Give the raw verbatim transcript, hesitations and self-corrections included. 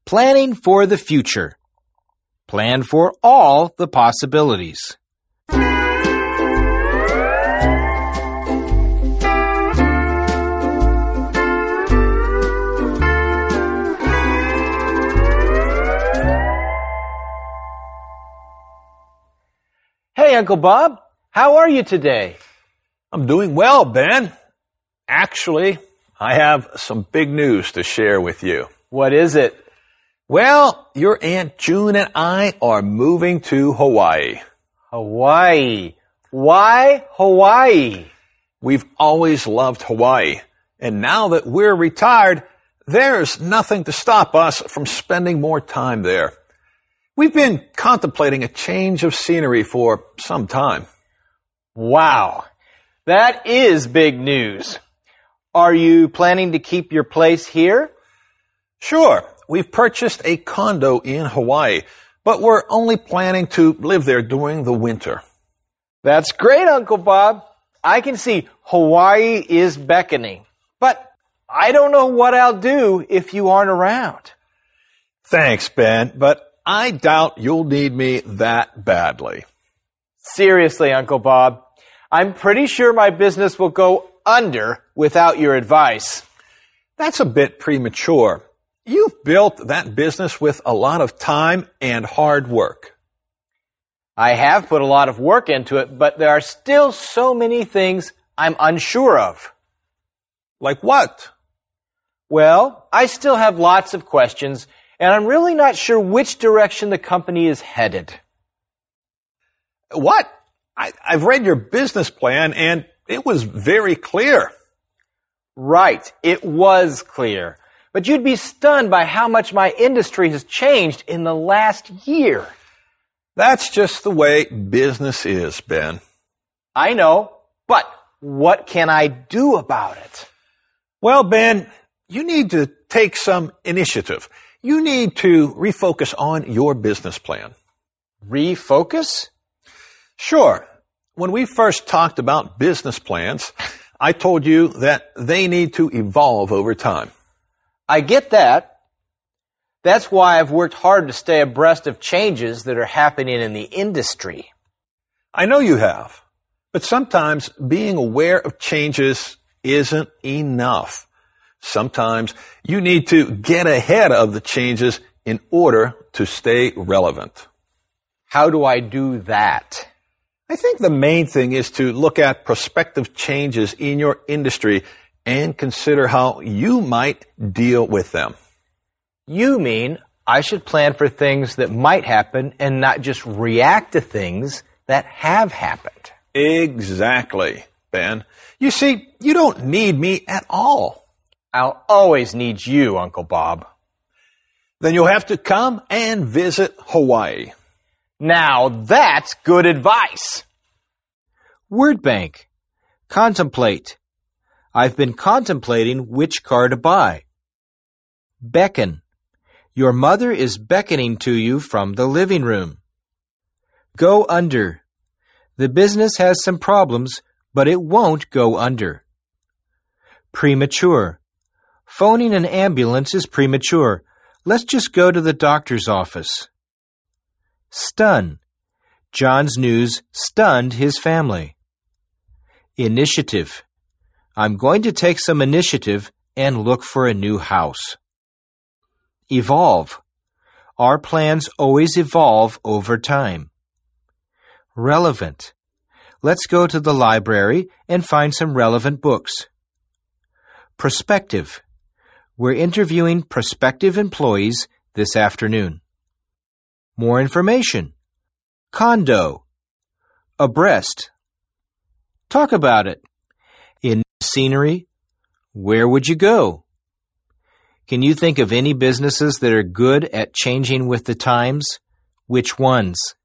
Planning for the future. Plan for all the possibilities. Hey, Uncle Bob. How are you today? I'm doing well, Ben. Actually, I have some big news to share with you. What is it? Well, your Aunt June and I are moving to Hawaii. Hawaii. Why Hawaii? We've always loved Hawaii, and now that we're retired, there's nothing to stop us from spending more time there. We've been contemplating a change of scenery for some time. Wow. That is big news. Are you planning to keep your place here? Sure. We've purchased a condo in Hawaii, but we're only planning to live there during the winter. That's great, Uncle Bob. I can see Hawaii is beckoning, but I don't know what I'll do if you aren't around. Thanks, Ben, but I doubt you'll need me that badly. Seriously, Uncle Bob, I'm pretty sure my business will go under without your advice. That's a bit premature. You've built that business with a lot of time and hard work. I have put a lot of work into it, but there are still so many things I'm unsure of. Like what? Well, I still have lots of questions, and I'm really not sure which direction the company is headed. What? I, I've read your business plan, and it was very clear. Right, it was clear. But you'd be stunned by how much my industry has changed in the last year. That's just the way business is, Ben. I know, but what can I do about it? Well, Ben, you need to take some initiative. You need to refocus on your business plan. Refocus? Sure. When we first talked about business plans, I told you that they need to evolve over time. I get that. That's why I've worked hard to stay abreast of changes that are happening in the industry. I know you have, but sometimes being aware of changes isn't enough. Sometimes you need to get ahead of the changes in order to stay relevant. How do I do that? I think the main thing is to look at prospective changes in your industry and consider how you might deal with them. You mean I should plan for things that might happen and not just react to things that have happened. Exactly, Ben. You see, you don't need me at all. I'll always need you, Uncle Bob. Then you'll have to come and visit Hawaii. Now that's good advice. Word bank. Contemplate. I've been contemplating which car to buy. Beckon. Your mother is beckoning to you from the living room. Go under. The business has some problems, but it won't go under. Premature. Phoning an ambulance is premature. Let's just go to the doctor's office. Stun. John's news stunned his family. Initiative. I'm going to take some initiative and look for a new house. Evolve. Our plans always evolve over time. Relevant. Let's go to the library and find some relevant books. Prospective. We're interviewing prospective employees this afternoon. More information. Condo. Abreast. Talk about it. In scenery, where would you go? Can you think of any businesses that are good at changing with the times? Which ones?